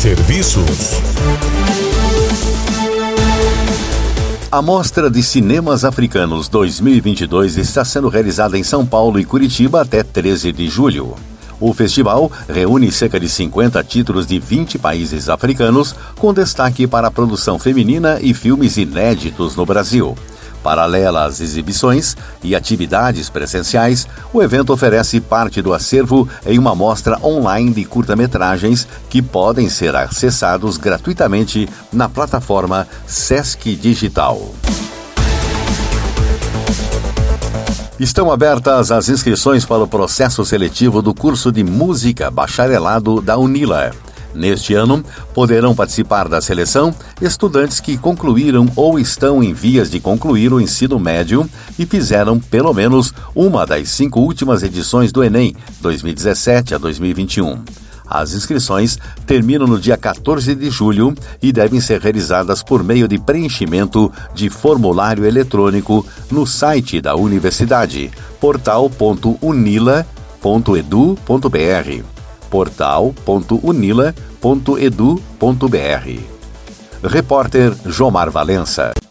Serviços. A Mostra de Cinemas Africanos 2022 está sendo realizada em São Paulo e Curitiba até 13 de julho. O festival reúne cerca de 50 títulos de 20 países africanos, com destaque para a produção feminina e filmes inéditos no Brasil. Paralela às exibições e atividades presenciais, o evento oferece parte do acervo em uma mostra online de curta-metragens que podem ser acessados gratuitamente na plataforma Sesc Digital. Estão abertas as inscrições para o processo seletivo do curso de Música Bacharelado da UNILA. Neste ano, poderão participar da seleção estudantes que concluíram ou estão em vias de concluir o ensino médio e fizeram pelo menos uma das 5 últimas edições do Enem, 2017 a 2021. As inscrições terminam no dia 14 de julho e devem ser realizadas por meio de preenchimento de formulário eletrônico no site da universidade, portal.unila.edu.br. portal.unila.edu.br. Repórter Jomar Valença.